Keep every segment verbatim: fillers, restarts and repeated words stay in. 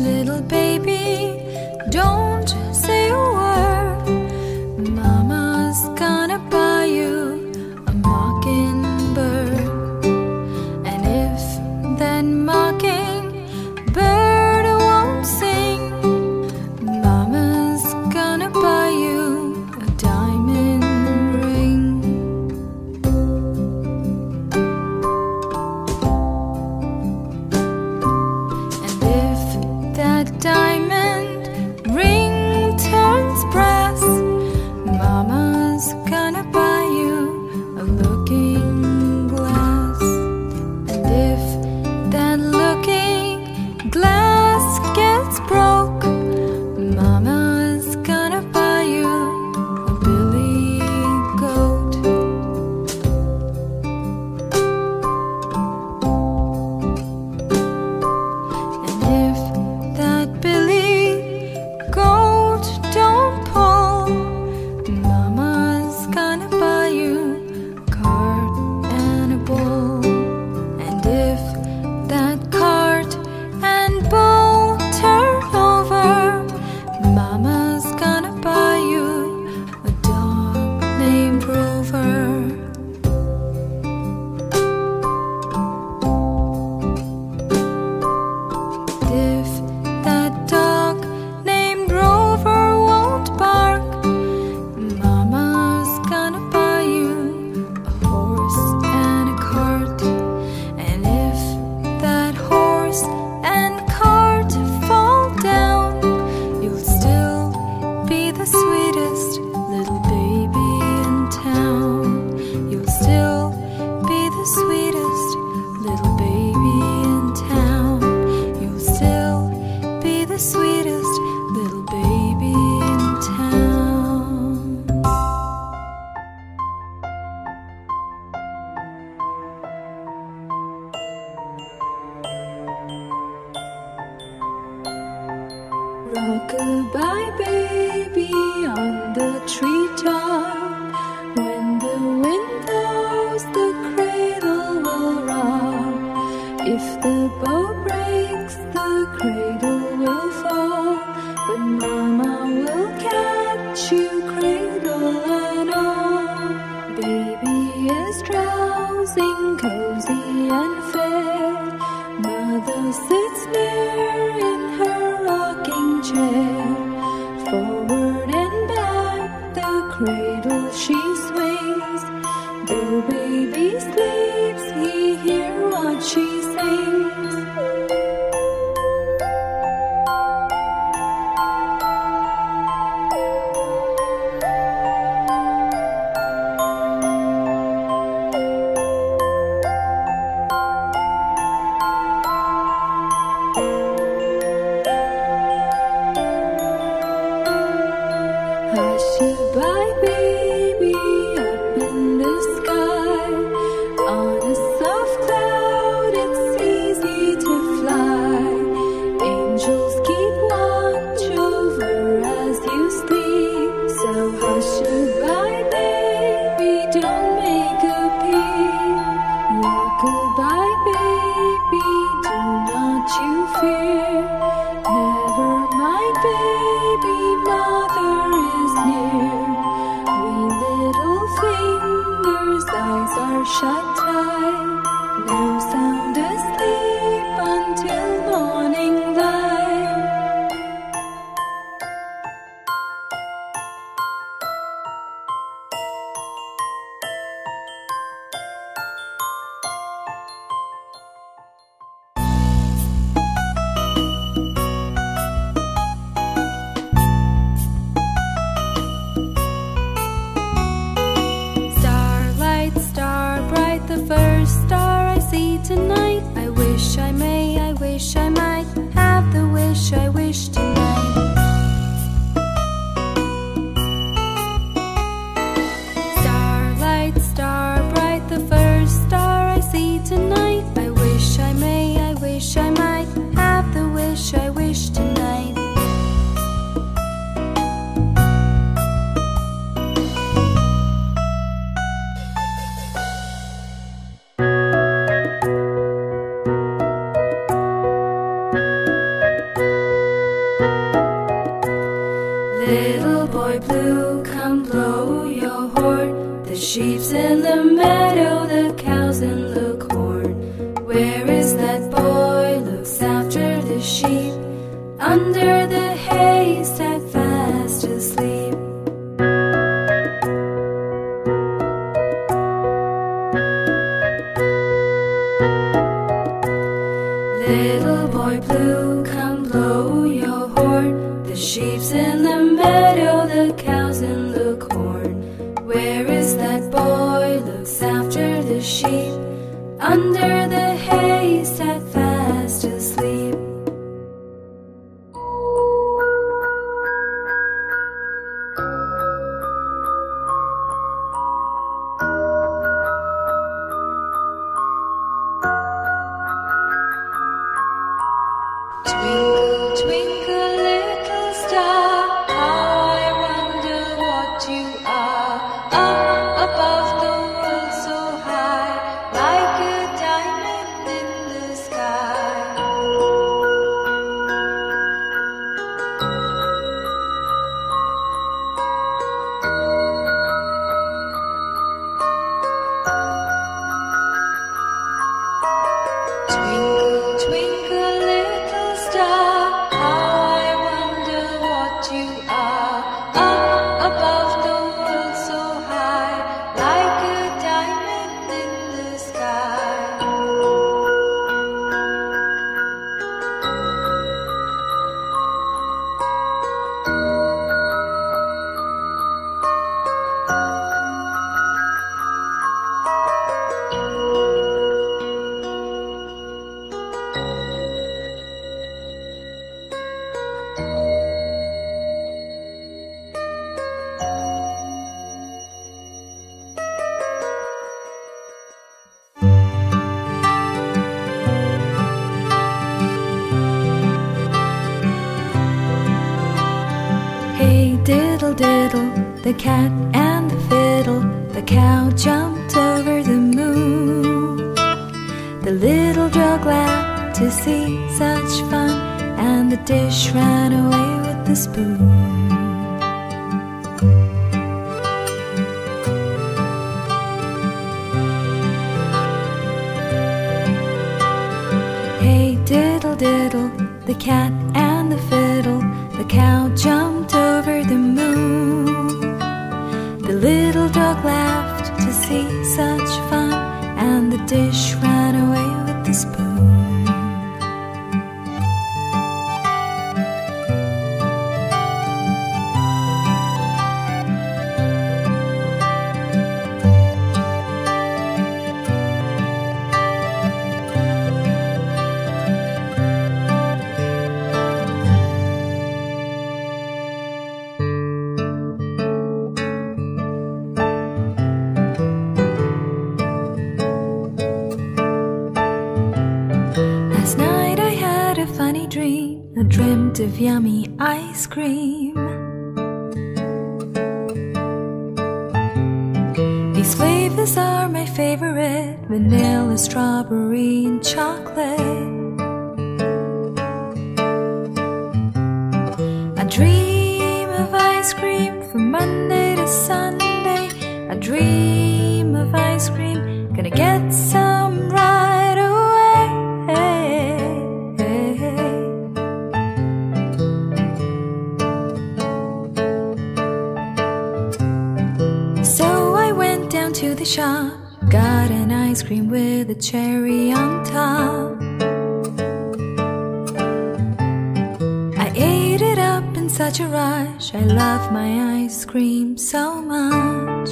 little baby, don't say a word. Mama's gonna buy you a mockingbird. And if that mockingbird won't sing, Mama's gonna buy you a diamond ring. And if that diamond ring turns brass, Mama's gonna buy you a looking glass. And if that looking glass gets broke, Mama's gonna buy you a billy goat. And if that billy goat don't pull, Mama's gonna buy you a cart and a bull. And if that cart and bull turn over, Mama's gonna buy you a dog named Rover. If that dog named Rover won't bark, Mama's gonna buy you a horse and a cart. And if that horse and cart fall down, you'll still be the sweetest little baby in town. You'll still be the sweetest little baby in town. You'll still be the sweetest little baby in town. Rock-a-bye baby on the treetop. When the wind blows, the cradle will rock. If the bow breaks, the cradle will fall. But Mama will catch you, cradle and all. Baby is drowsing, cozy and fair. Mother sits near in her rocking chair. Forward and back, the cradle she swings. Though baby sleeps, he hear what she sings. Hush-a-bye baby up in the sky. On a soft cloud it's easy to fly. Angels keep watch over as you sleep. So hush-a-bye baby, don't make a peep. Rock-a-bye baby, do not you fear. Never mind baby, mother is near. We little fingers, eyes are shut tight. Now sound asleep until morning light. Starlight, star bright, the first star I see tonight. I wish I may, I wish I might have the wish I wish tonight. Starlight, star bright, the first star I see tonight. I wish I may, I wish I might have the wish I wish tonight. the meadow, the cows and the corn. Where is that boy looks after the sheep? Under the hay, sat fast asleep. Little boy blue, come blow your horn. The sheep's in the meadow, the cows in the corn. Where is that boy looks after the sheep? Under the hay, sat fast asleep. Twinkle, twinkle, little star, how I wonder what you are. Up above the world so high, like a diamond in the sky. Twinkle, twinkle, little star, how I wonder what you are. Up above the world so high, like a diamond in the sky. Hey diddle diddle, the cat and the fiddle. The cow jumped over the moon. The little dog laughed to see such fun, and the dish ran away with the spoon. Hey diddle diddle, the cat and the fiddle. The cow jumped over the moon. The little dog laughed to see such fun, and the dish ran away with the spoon. Last night I had a funny dream. I dreamt of yummy ice cream. These flavors are my favorite: vanilla, strawberry, and chocolate. I dream of ice cream from Monday to Sunday. I dream of ice cream, gonna get some right away. So I went down to the shop, got an ice cream with a cherry on top. I ate it up in such a rush, I love my ice cream so much.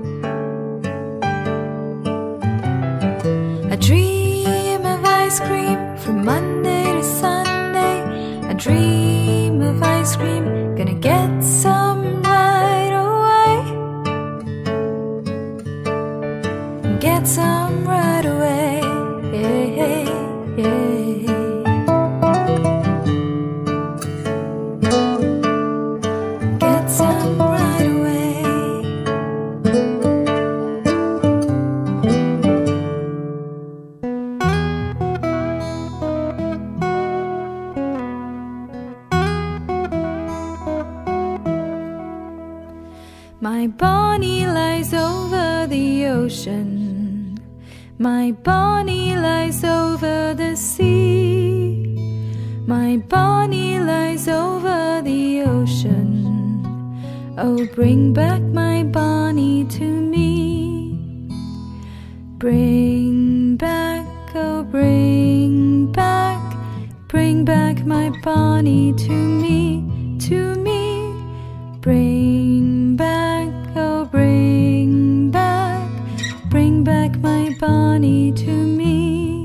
I dream of ice cream from Monday to Sunday. I dream of ice cream, gonna get some right away. Get some right away. Yeah, yeah. Get some right away. ocean. My Bonnie lies over the sea. My Bonnie lies over the ocean. Oh, bring back my Bonnie to me. Bring back, oh, bring back, bring back my Bonnie to me, to me. Bring back, oh, bring back, bring back my Bonnie to me.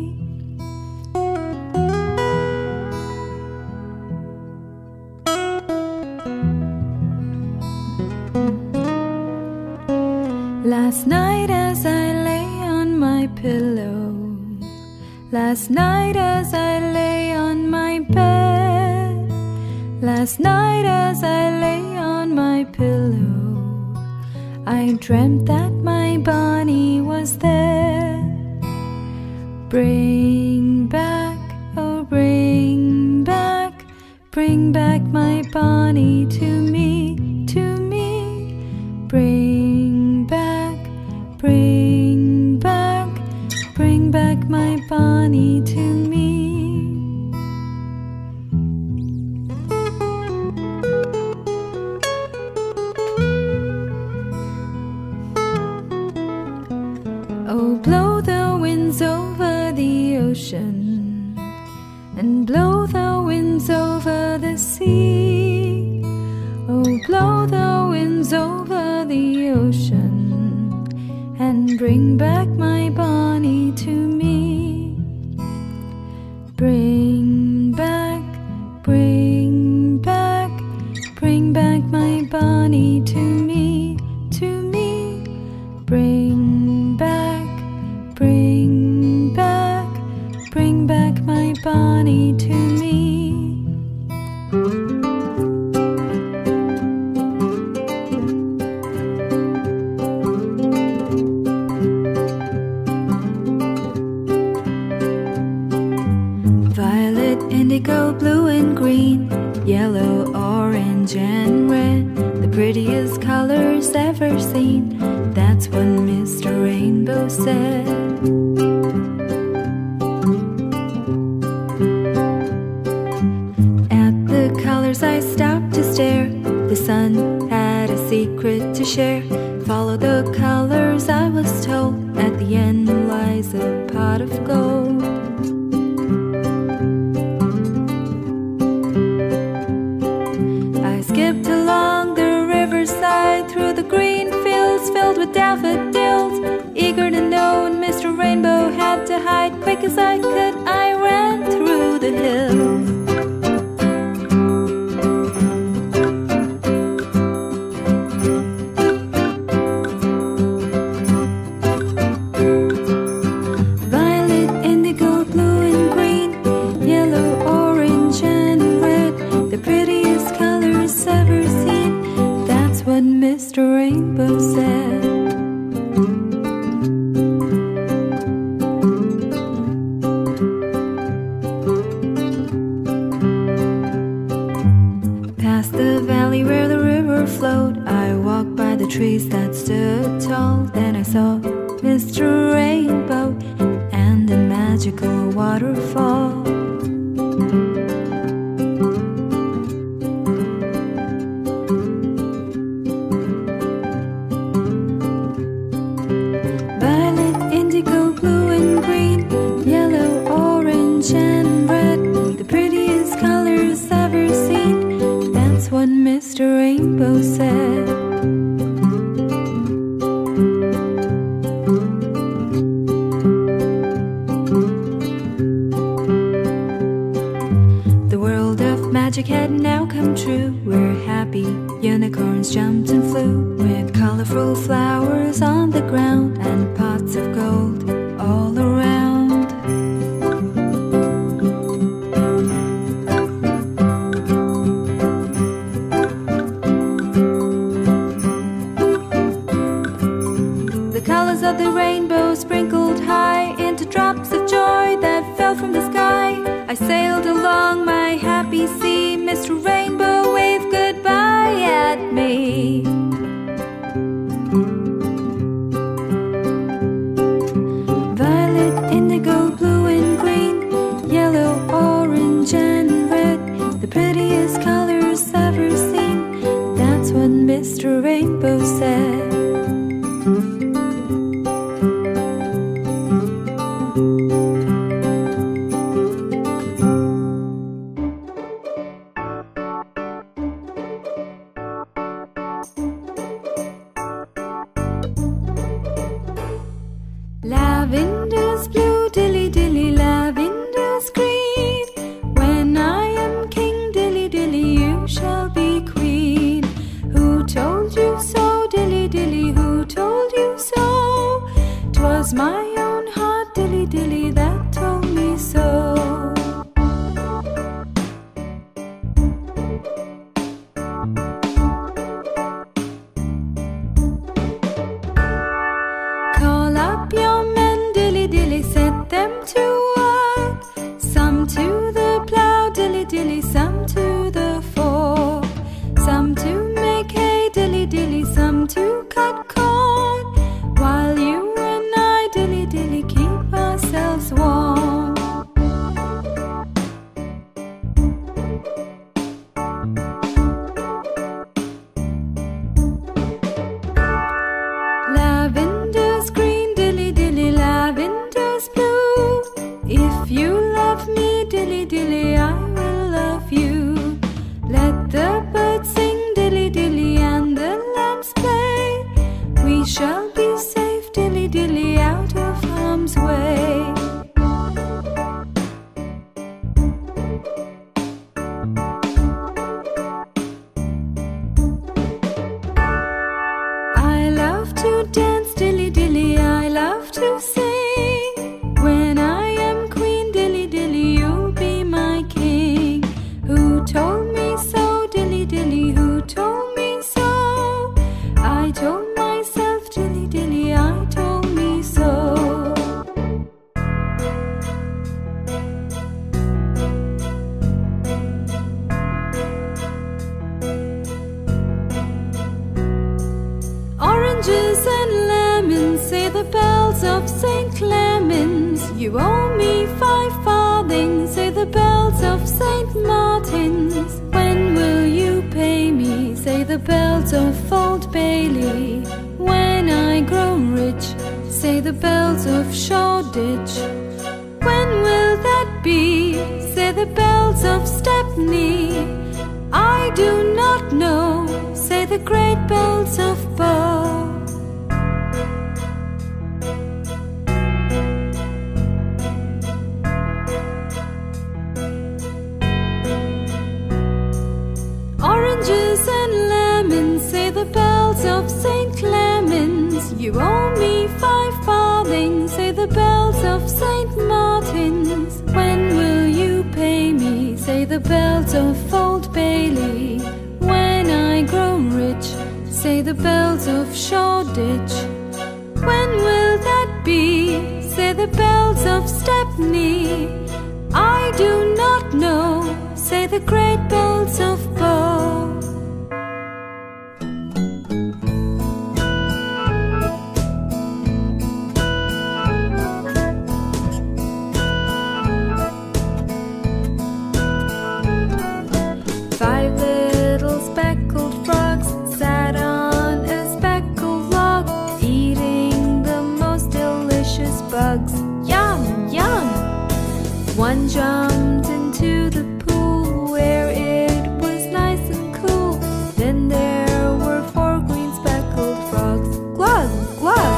Last night as I lay on my pillow, last night as I lay on my bed, last night as I lay on my pillow, I dreamt that my Bonnie was there. Bring back, oh, bring back, bring back my Bonnie to me, to me. Bring back, bring back, bring back my Bonnie to me. Oh, blow the winds over the ocean, and blow the winds over the sea. Oh, blow the winds over the ocean, and bring back my Bonnie to me. Bring back, bring back, bring back my Bonnie to me, to me. Bring back, bring back, bring back my Bonnie to me. Violet, indigo, blue and green, yellow, orange and red, the prettiest colors ever seen. That's what Mister Rainbow said. At the colors I stopped to stare. The sun had a secret to share. Follow the colors I was told. At the end lies a pot of gold. I skipped along the riverside, through the green fields filled with daffodils, eager to know when Mister Rainbow had to hide. Quick as I could, I ran through the hills. Violet, indigo, blue and green, yellow, orange and red, the prettiest colors ever seen. That's what Mister Rainbow said. Past the valley where the river flowed, I walked by the trees that stood tall. Then I saw Mister Rainbow and a magical waterfall. Violet, indigo, blue and green, yellow, orange and red, the prettiest colors ever seen. That's what Mister Rainbow said. The world of magic had now come true. We're happy, unicorns jumped and flew, with colorful flowers on the ground and pots of gold all around. The colors of the rainbow sprinkled high into drops of joy that fell from the sky. I sailed along my happy sea. Mister Rainbow waved goodbye at me. them to work, some to the plow, dilly dilly, some to the fork, some to make hay, dilly dilly, some to cut corn, while you and I, dilly dilly, keep ourselves warm. Lavender's green, dilly dilly, lavender's blue. If you love me, dilly dilly, I will love you. Let the birds sing, dilly dilly, and the lambs play. We shall be safe, dilly dilly, out of harm's way. I love to dance, dilly dilly, I love to sing. When I am queen, dilly dilly, you'll be my king. Who told me so, dilly dilly, who told me so? I told myself, dilly dilly, I told me so. Oranges and lemons, say the bells of Saint Clements. You owe me five farthings, say the bells of Saint Martin's. When will you pay me, say the bells of Old Bailey. When I grow rich, say the bells of Shoreditch. When will that be, say the bells of Stepney. I do not know, say the great bells of Bow. Oranges and lemons, say the bells of Saint Clements. You owe me five farthings, say the bells of Saint Martin's. When will you pay me, say the bells of Old Bailey. When I grow rich, say the bells of Shoreditch. When will that be, say the bells of Stepney. I do not know, say the great bells of Bow. Five little speckled frogs sat on a speckled log, eating the most delicious bugs. Yum, yum! One jumped into the pool where it was nice and cool. Then there were four green speckled frogs. Glug, glug!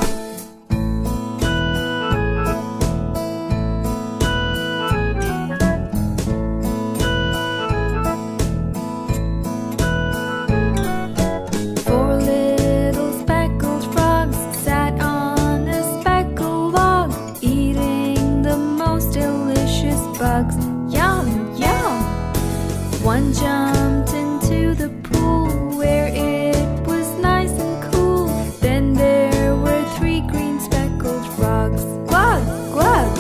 Four little speckled frogs sat on a speckled log, eating the most delicious bugs. Yum, yum! One jumped into the pool where it was nice and cool. Then there were three green speckled frogs. Glug, glug!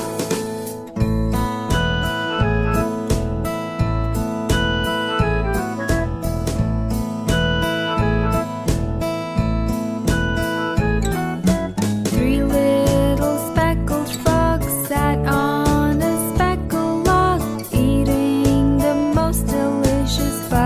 Three little speckled frogs sat on a speckled log, eating the most delicious bugs.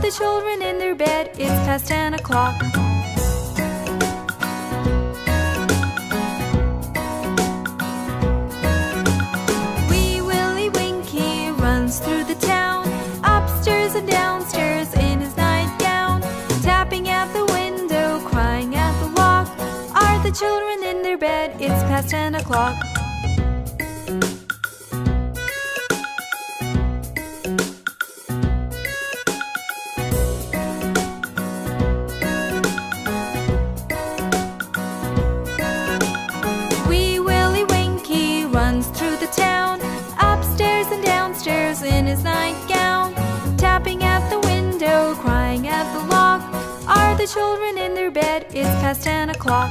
the children in their bed? It's past ten o'clock. Wee Willie Winkie runs through the town, upstairs and downstairs in his nightgown, tapping at the window, crying at the lock. Are the children in their bed? It's past ten o'clock. Wee Willie Winkie runs through the town, upstairs and downstairs in his nightgown, tapping at the window, crying at the lock. Are the children in their bed? It's past ten o'clock.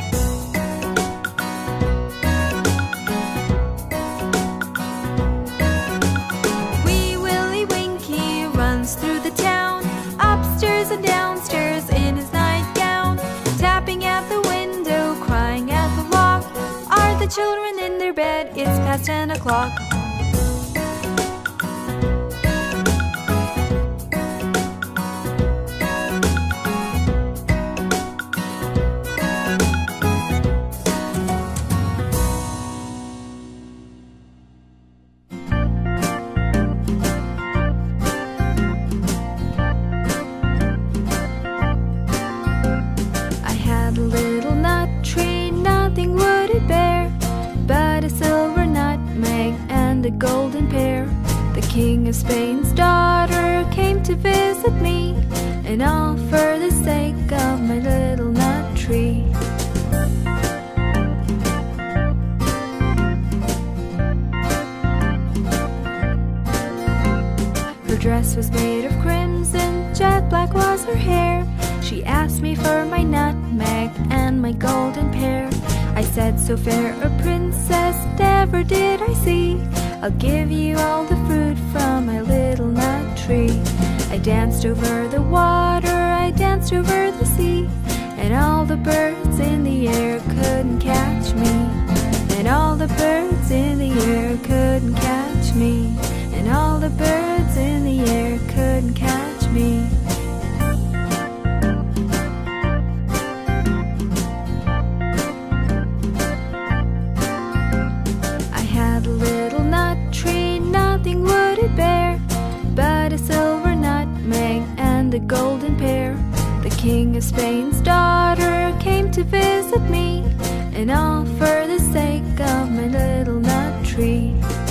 Wee Willie Winkie runs through the town, upstairs and downstairs in his nightgown, tapping at the window, crying at the lock. Are the children in their bed? It's past ten o'clock. I had a little nut tree, nothing would it bear but a silver nutmeg and a golden pear. The King of Spain's daughter came to visit me, and all for the sake of my little nut tree. Her dress was made of crimson, jet black was her hair. She asked me for my nutmeg and my golden pear. I said, so fair a princess never did I see. I'll give you all the fruit from my little nut tree. I danced over the water, I danced over the sea, and all the birds in the air couldn't catch me. And all the birds in the air couldn't catch me. And all the birds in the air couldn't catch me. Nothing would it bear but a silver nutmeg and a golden pear. The King of Spain's daughter came to visit me, and all for the sake of my little nut tree.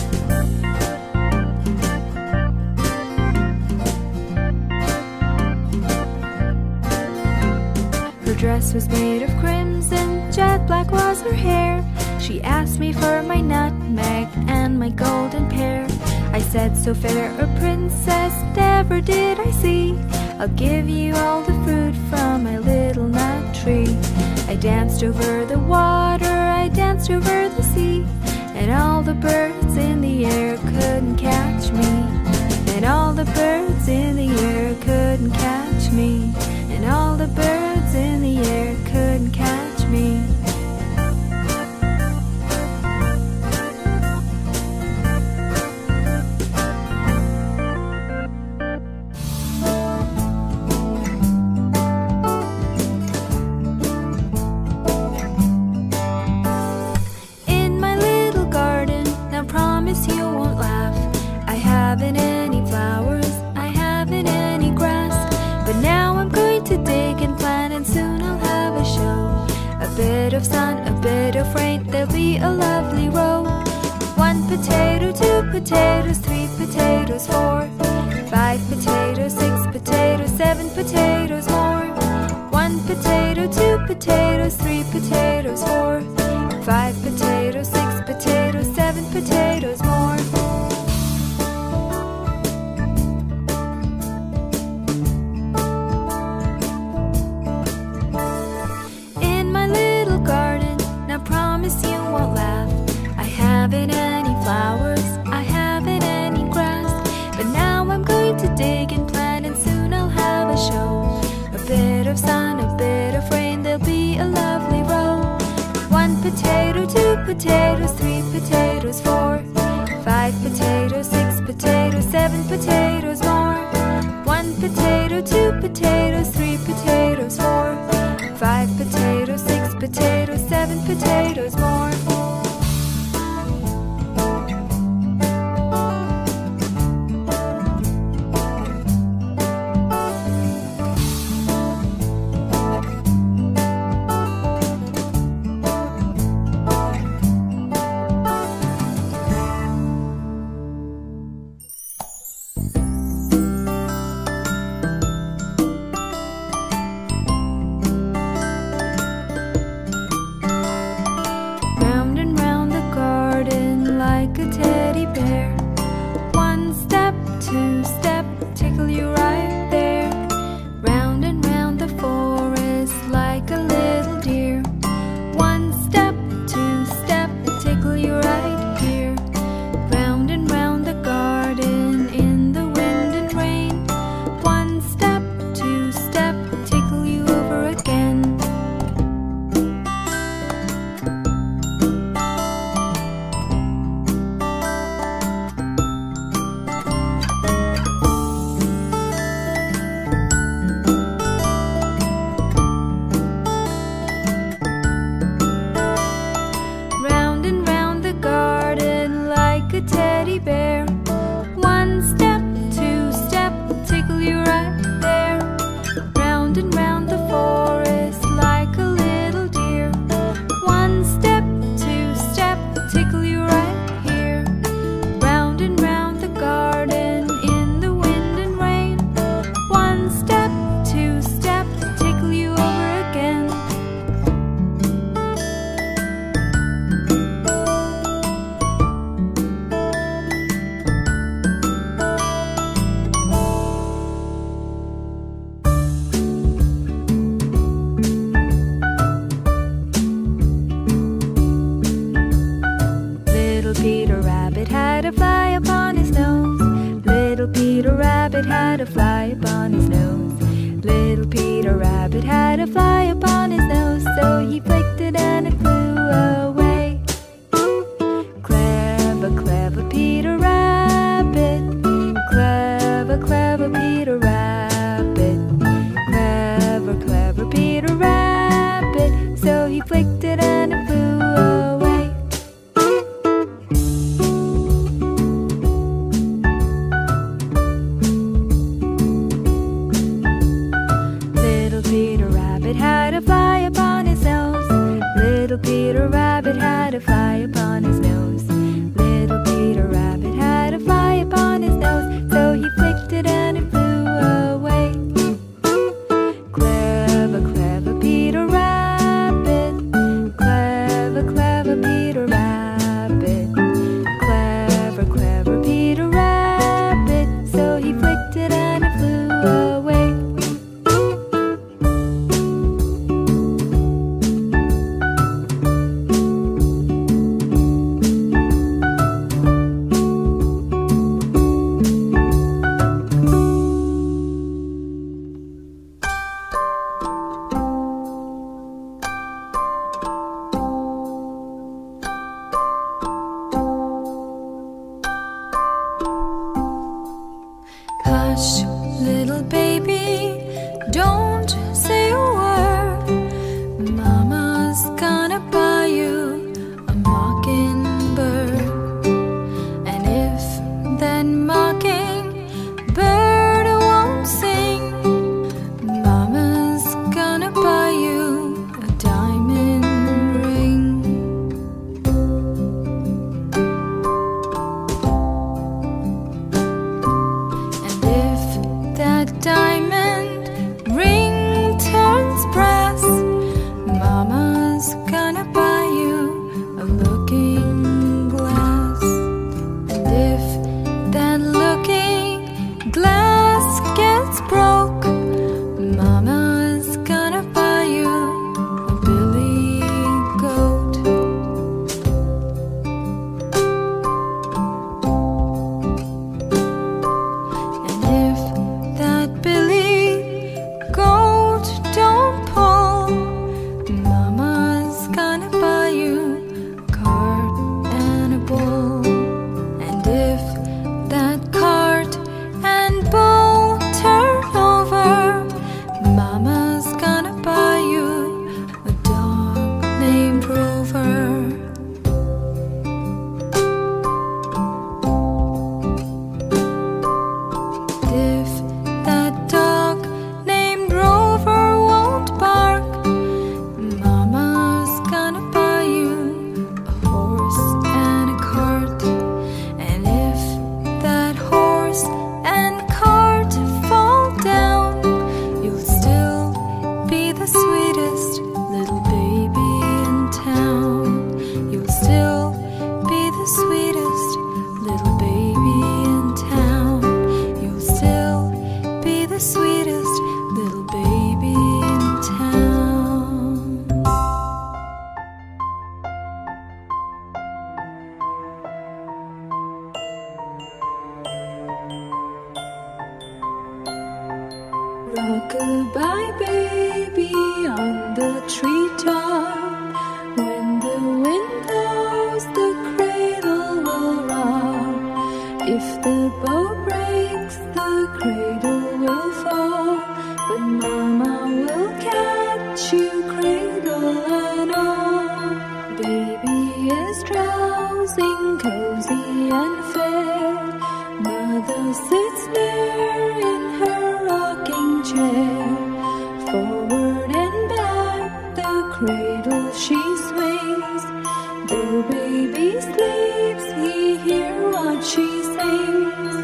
Her dress was made of crimson, jet black was her hair. She asked me for my nutmeg and my golden pear. I said, so fair a princess never did I see. I'll give you all the fruit from my little nut tree. I danced over the water, I danced over the sea, and all the birds in the air couldn't catch me. And all the birds in the air couldn't catch me. And all the birds in the air couldn't catch me. Of sun, a bit of rain, there'll be a lovely row. One potato, two potatoes, three potatoes, four, five potatoes, six potatoes, seven potatoes more. One potato, two potatoes, three potatoes, four, five potatoes, six potatoes, seven potatoes more. Potato, two potatoes, three potatoes, four, five potatoes, six potatoes, seven potatoes more. One One potato, two potatoes, three potatoes, four, five potatoes, six potatoes, seven potatoes more. Had a fly upon his nose. Little Peter Rabbit had a fly upon his nose, so he flicked it and it flew away. Clever, clever Peter Rabbit. Clever, clever Peter Rabbit. Clever, clever Peter Rabbit. So he flicked it and it flew away. Had a fly upon his nose. Little Peter Rabbit had a fly upon his nose. Little Peter Rabbit had a fly upon his nose, so he flicked it and it flew away. Clever, clever Peter Rabbit. Clever, clever Peter Rabbit. Clever, clever Peter Rabbit. So he flicked it and it flew away. Hush, little baby, don't say a word. Mama's gonna buy you a mockingbird. And if that mockingbird won't sing, Mama's gonna buy you a diamond ring. Diamond ring turns brass, Mama's gonna buy you a looking glass. And if that looking glass Rock-a-bye baby on the treetop. When the wind blows, the cradle will rock. If the bow breaks, the cradle will fall. But Mama will catch you, cradle and all. Baby is drowsing, cozy and fair. Mother sits there in her rocking chair. Forward and back, the cradle she swings. Though baby sleeps, he hears what she sings.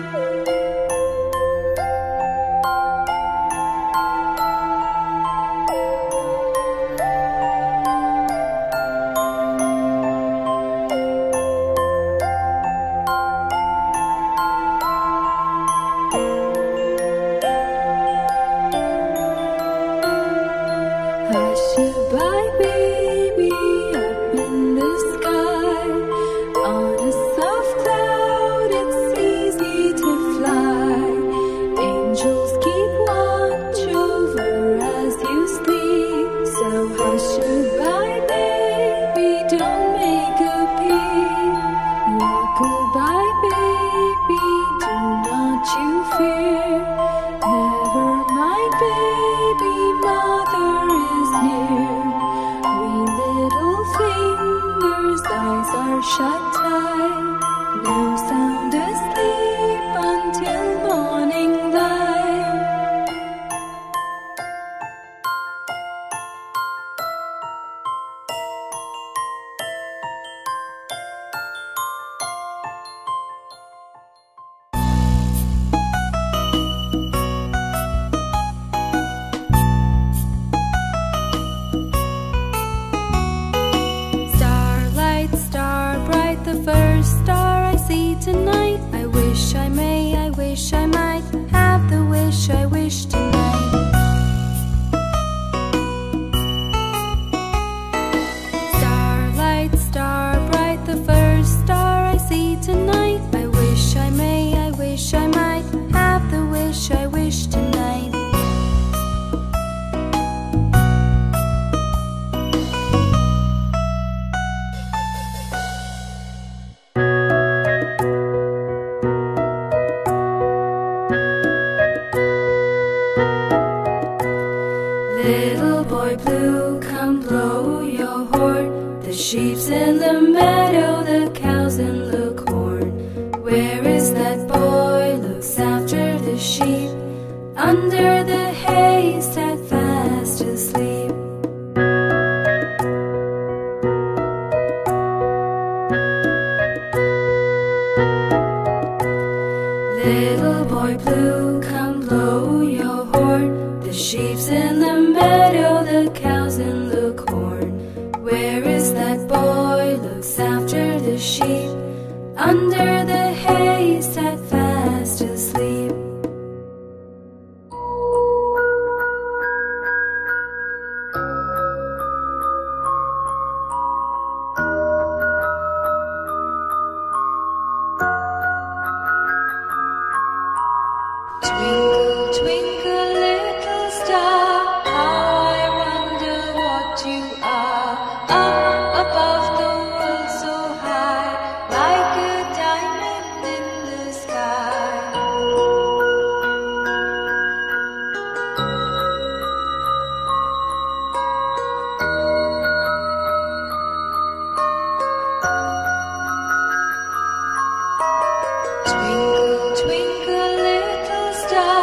Hush-a-bye baby up in the sky. On a soft cloud it's easy to fly. Angels keep watch over as you sleep. So hush-a-bye baby, don't make a peep. Rock-a-bye baby, do not you fear. Never mind baby, mother is near. We little fingers, eyes are shut tight. Now sound asleep until morning light. Starlight, star bright, the first star I see tonight. I wish I may, I wish I might have the wish I wish tonight. Starlight, star bright, the first star I see tonight. I wish I may, I wish I might have the wish I wish tonight. Little boy blue, come blow your horn. The sheep's in the meadow, the cow's in the corn. Where is that boy looks after the sheep? Under the hay, sat fast asleep. Little boy blue, come blow your horn. The sheep's in the meadow, the cow's in the corn. Where is that boy looks after the sheep? Under the hay, sat fast asleep. Twinkle, twinkle, little star, how I wonder what you are. Up above the world so high, like a diamond in the sky. Twinkle, twinkle, little star,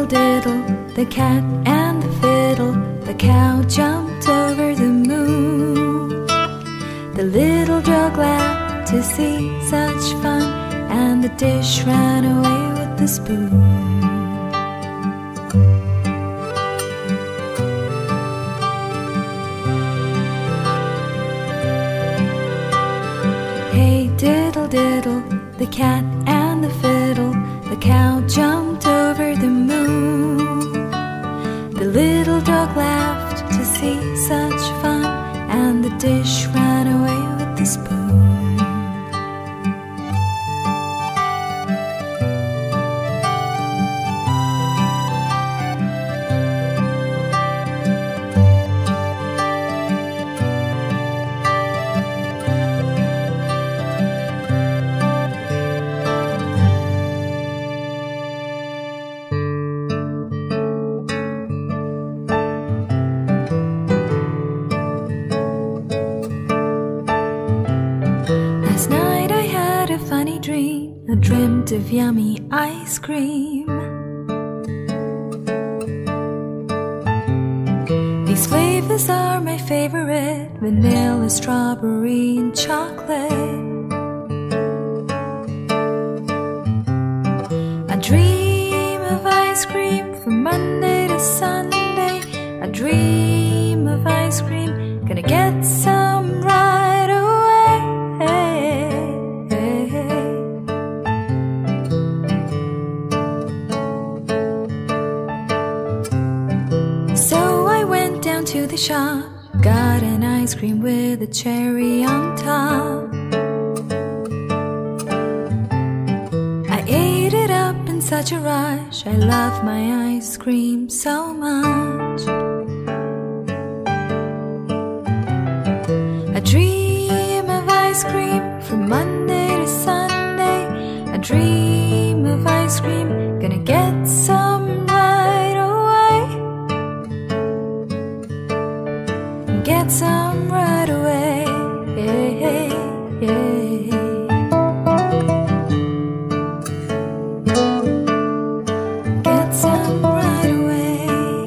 diddle, the cat and the fiddle, the cow jumped over the moon. The little dog laughed to see such fun, and the dish ran away with the spoon. Hey diddle diddle, the cat and the fiddle, the cow jumped over the moon. The little dog laughed to see such fun, and the dish ran away with the spoon. Last night I had a funny dream. I dreamt of yummy ice cream. These flavors are my favorite: vanilla, strawberry, and chocolate. I dream of ice cream from Monday to Sunday. I dream of ice cream, gonna get some right away. So I went down to the shop, got an ice cream with a cherry on top. I ate it up in such a rush, I love my ice cream so much. I dream of ice cream from Monday to Sunday. I dream of ice cream, gonna get some right away. Get some right away. Yeah, yeah. Get some right away.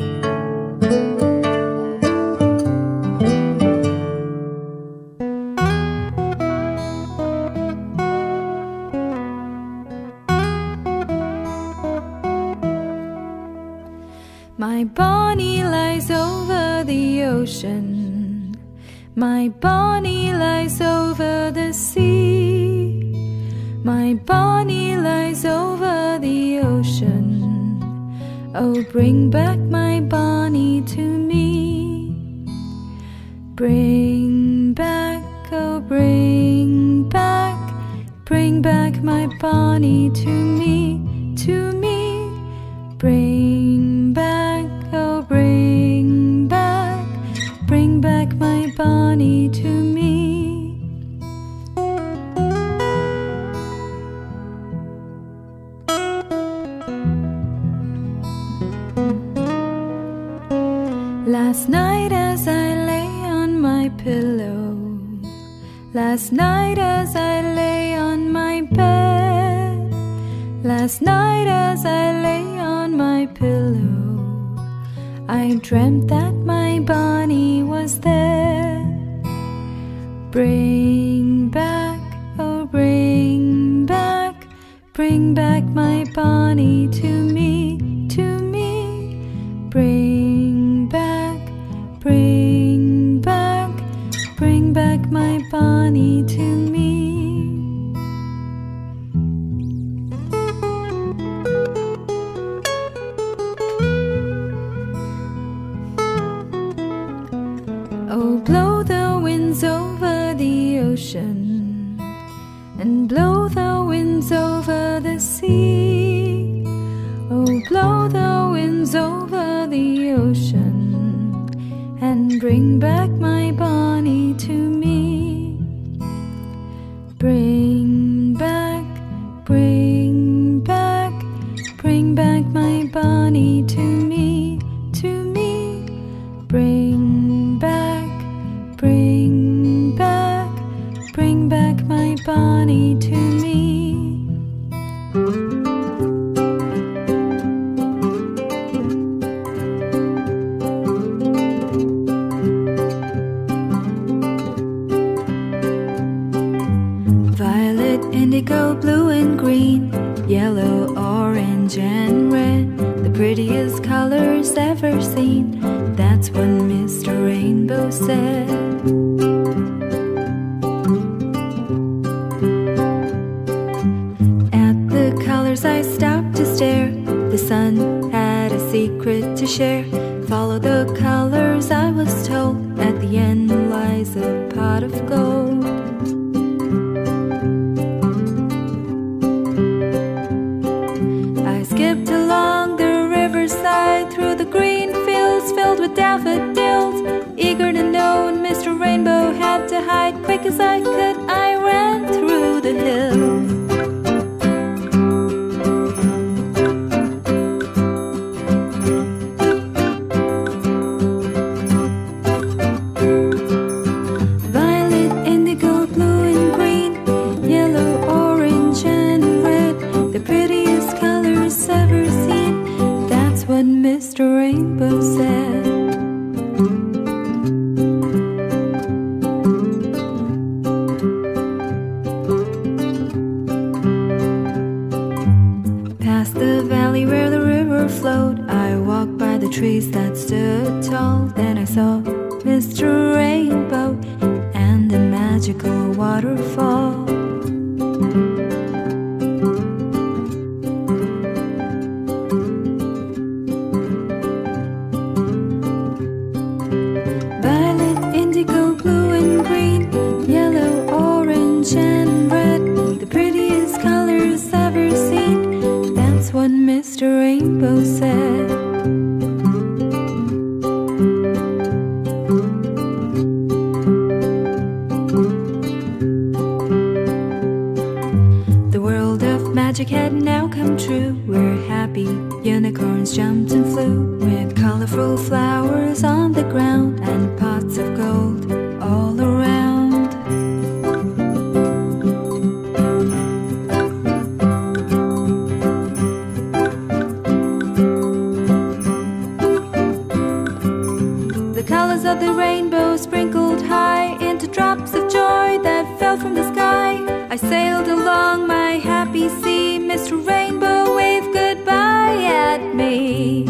My Bonnie lies over the ocean. My Bonnie lies over the sea. My Bonnie lies over the ocean. Oh, bring back my Bonnie to me. Bring back, oh, bring back, bring back my Bonnie to me, to me. Bring back, oh, bring back, bring back my Bonnie to me. Last night as I lay on my pillow, last night as I lay on my bed, last night as I lay on my pillow, I dreamt that my Bonnie was there. Bring back, oh, bring back, bring back my Bonnie to me, to me. Bring back, bring back, bring back my Bonnie to me. Oh, blow the winds over the ocean, and blow the winds over the sea. Oh, blow the winds over the ocean, and bring back my Bonnie to me. Bring back, bring back, bring back my Bonnie to me, to me. Bring back, bring back, bring back my Bonnie to me. indigo, blue and green, yellow, orange and red, the prettiest colors ever seen. That's what Mister Rainbow said. At the colors I stopped to stare. The sun had a secret to share. Follow the colors, I was told. At the end lies a pot of gold. I skipped along the riverside, through the green fields filled with daffodils, eager to know when Mister Rainbow had to hide. Quick as I could, I ran through the hills. Mister Rainbow said. Past the valley where the river flowed, I walked by the trees that stood tall. Then I saw Mister Rainbow and a magical waterfall. Mister Rainbow said. The world of magic had now come true. We're happy, unicorns jumped and flew, with colorful flowers on the ground and pots of gold all around. Of the rainbow sprinkled high into drops of joy that fell from the sky. I sailed along my happy sea. Mister Rainbow waved goodbye at me.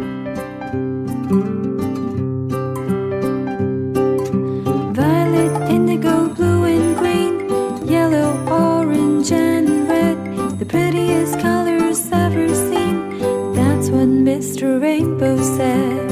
Violet, indigo, blue and green, yellow, orange and red, the prettiest colors ever seen. That's what Mister Rainbow said.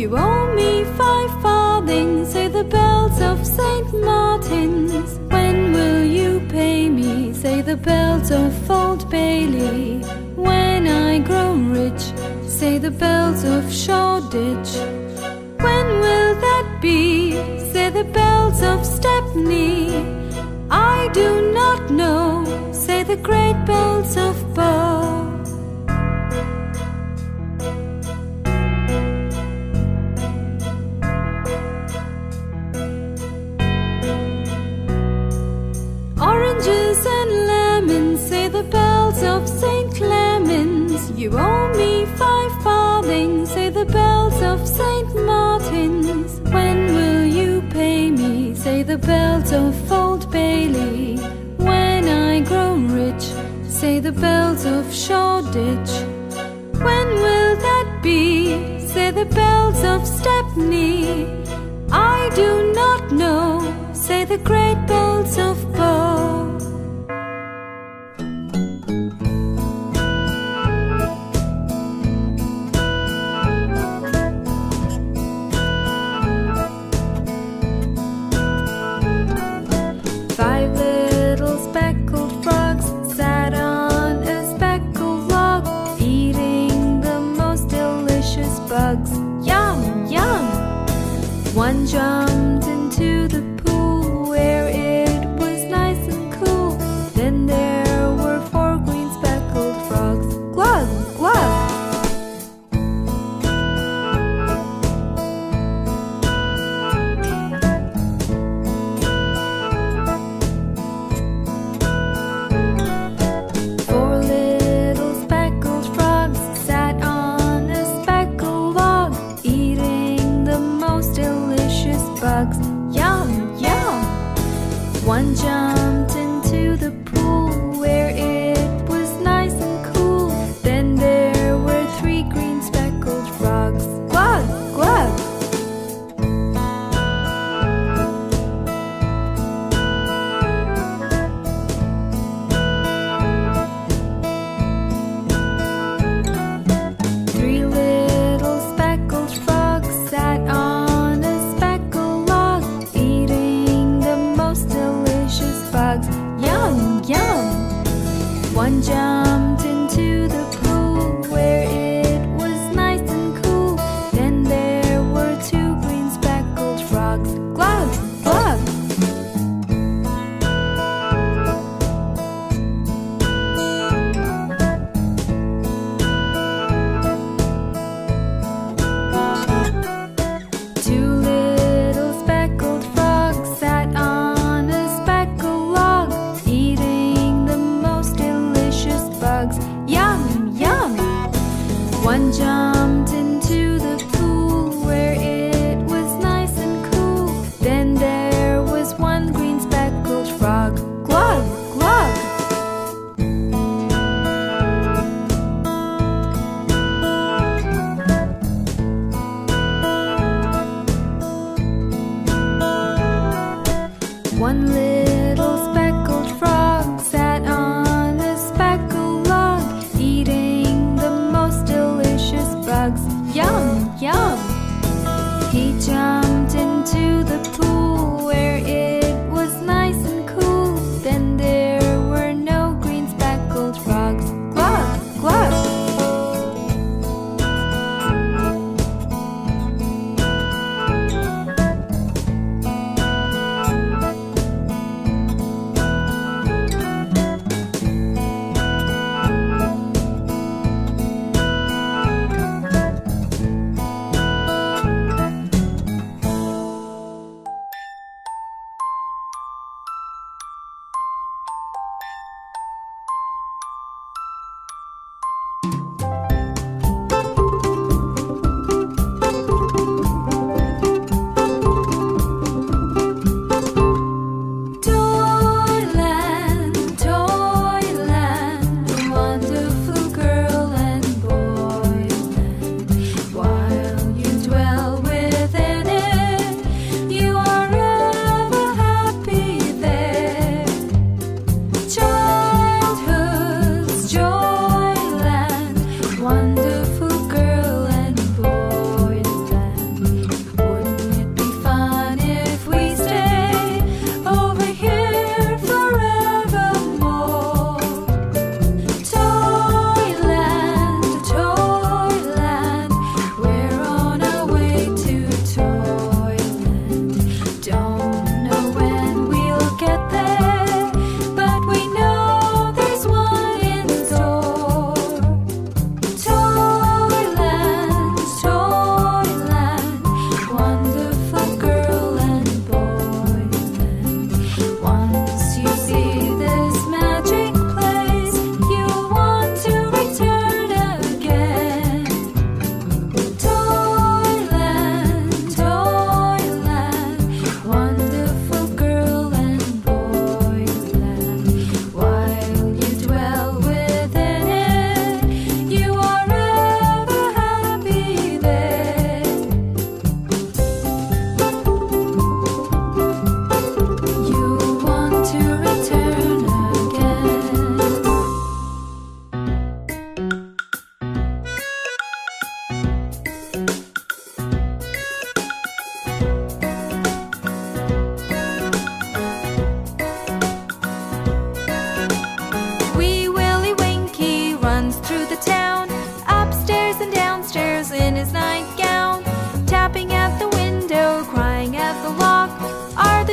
You owe me five farthings, say the bells of Saint Martin's. When will you pay me, say the bells of Old Bailey. When I grow rich, say the bells of Shoreditch. When will that be, say the bells of Stepney. I do not know, say the great bells of Bow. Oranges and lemons, say the bells of Saint Clements. You owe me five farthings, say the bells of Saint Martin's. When will you pay me, say the bells of Old Bailey. When I grow rich, say the bells of Shoreditch. When will that be, say the bells of Stepney. I do not know, say the great bells of Bow. Five little speckled frogs sat on a speckled log, eating the most delicious bugs. Yum, yum! One jumped into the pool where it was nice and cool. Then there were four green speckled frogs. Glug, glug! Four little speckled frogs sat on a speckled log, eating the most delicious bugs. Yum, yum! One jumped into the pool where it was nice and cool. Then there were three green speckled frogs. Glug, glug! Three little speckled frogs sat on a speckled log, eating the most delicious bugs. Yum, yum! One jumped into the pool where it was nice and cool. Then there were two green speckled frogs. Glug, glug! Two little speckled frogs sat on a speckled log, eating the most delicious bugs. Yum, yum! One jumped into the pool where it was nice and cool. Then there was one green speckled frog. Glug, glug! One little speckled frog sat on a speckled log, eating the most delicious bugs. Yum, yum! He jumped into the pool where it was nice and cool. Then there were no green speckled frogs. Glug, glug!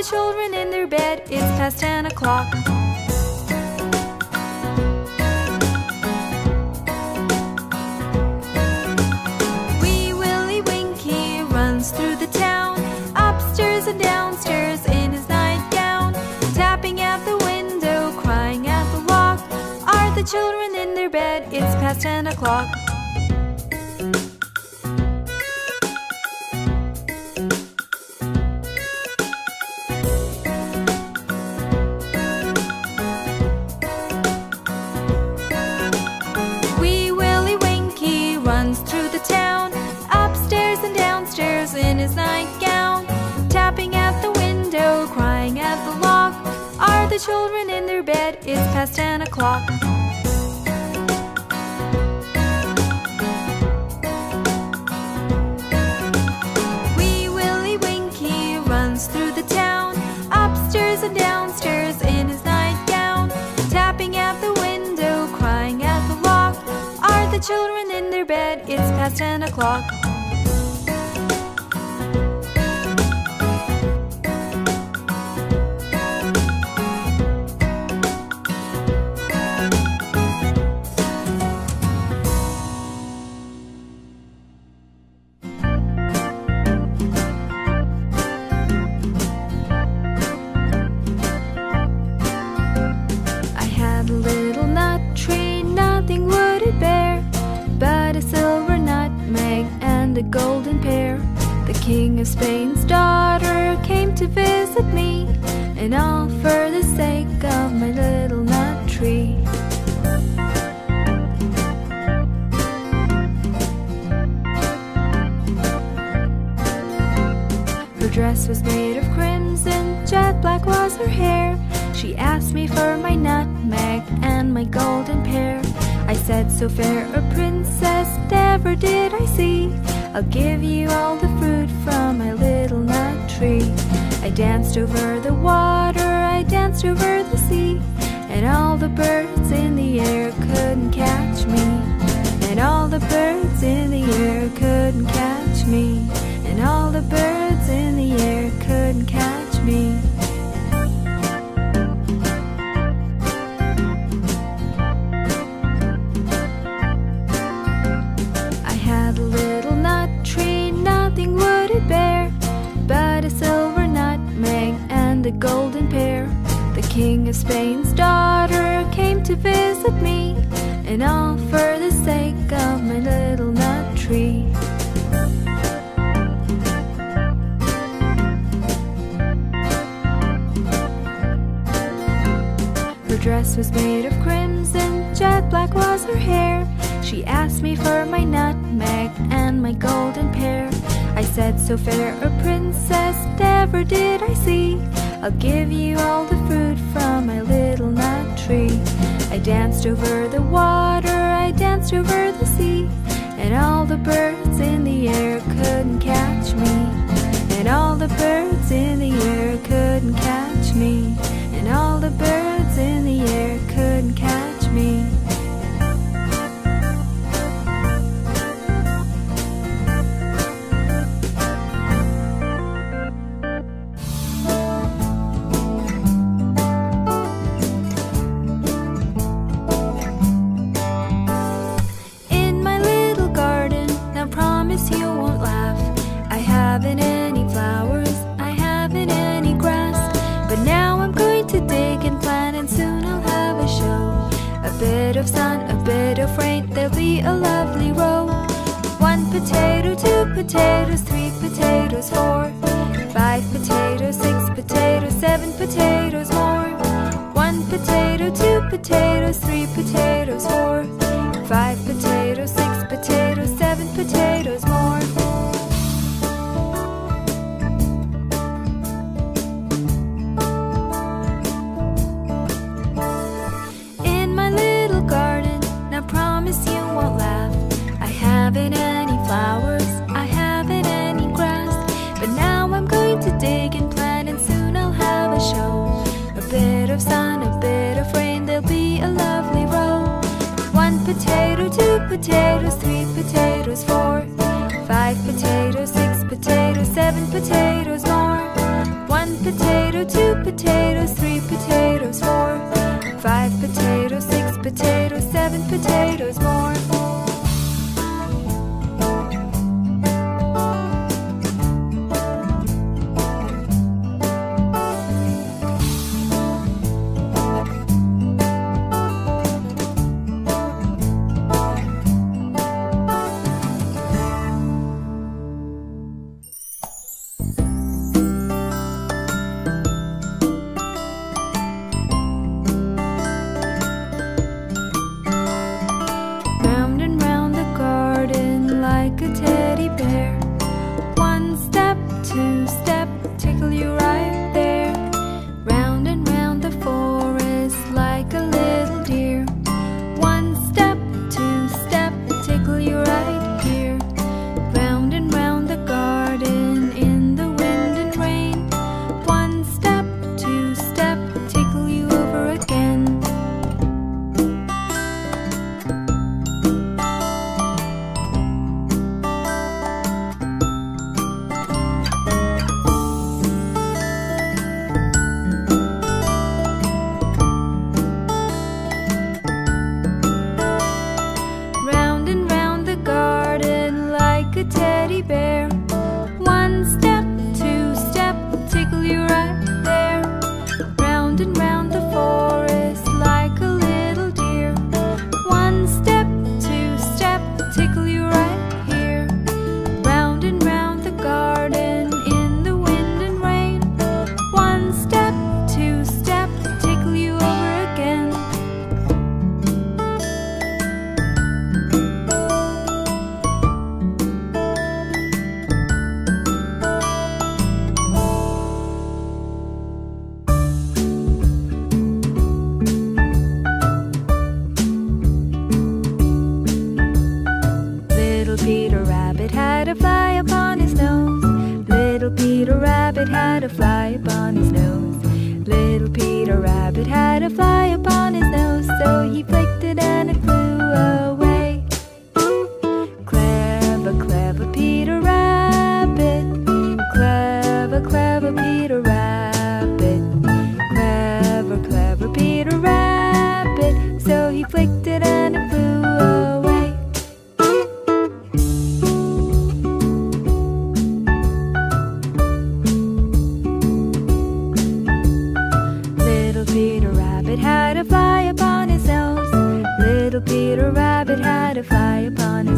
the children in their bed? It's past ten o'clock. Wee Willie Winkie runs through the town, upstairs and downstairs in his nightgown, tapping at the window, crying at the lock. Are the children in their bed? It's past ten o'clock. Wee Willie Winkie runs through the town, upstairs and downstairs in his nightgown, tapping at the window, crying at the lock. Are the children in their bed? It's past ten o'clock. Wee Willie Winkie runs through the town, upstairs and downstairs in his nightgown, tapping at the window, crying at the lock. Are the children in their bed? It's past ten o'clock. I had a little nut tree, nothing would it bear but a silver nutmeg and a golden pear. The King of Spain's daughter came to visit me, and all for the sake of my little nut tree. Her dress was made of crimson, jet black was her hair. She asked me for my nutmeg and my golden pear. I said, so fair a princess never did I see. I'll give you all the fruit from my little nut tree. I danced over the water, I danced over the sea, and all the birds in the air couldn't catch me. And all the birds in the air couldn't catch me. And all the birds in the air couldn't catch me. Nothing would it bear but a silver nutmeg and a golden pear. The King of Spain's daughter came to visit me, and all for the sake of my little nut tree. Her dress was made of crimson, jet black was her hair. She asked me for my nutmeg and my golden pear. I said, so fair a princess never did I see. I'll give you all the fruit from my little nut tree. I danced over the water, I danced over the sea, and all the birds in the air couldn't catch me. And all the birds in the air couldn't catch me. And all the birds in the air couldn't catch me. Of sun, a bit of rain, there'll be a lovely row. One potato, two potatoes, three potatoes, four, five potatoes, six potatoes, seven potatoes more. One potato, two potatoes, three potatoes, four, five potatoes, six potatoes, seven potatoes more. Promise you won't laugh. I haven't any flowers, I haven't any grass, but now I'm going to dig and plant, and soon I'll have a show. A bit of sun, a bit of rain, there'll be a lovely row. One potato, two potatoes, three potatoes, four, five potatoes, six potatoes, seven potatoes more. One potato, two potatoes, three potatoes, four, five potatoes, six potatoes, seven potatoes more. Like a teddy bear, one step, two step, tickle you right there. Round and round the forest like a little deer. One step, two step, tickle you right here. Round and round the garden in the wind and rain. One step, two step, tickle you over again. Teddy bear, one step, two step, tickle you right there. Round and round the forest like a little deer. One step, two step, tickle you right here. Round and round the garden in the wind and rain. One step, two step, tickle you over again. Peter Rabbit had a fly upon his nose. Little Peter Rabbit had a fly upon his nose. Little Peter Rabbit had a fly upon his nose, so he flicked it and it flew away. Clever, clever Peter Rabbit. Clever, clever Peter Rabbit. Clever, clever Peter Rabbit. So he flicked it and it flew away. Peter Rabbit had a fly upon his nose. Little Peter Rabbit had a fly upon his nose.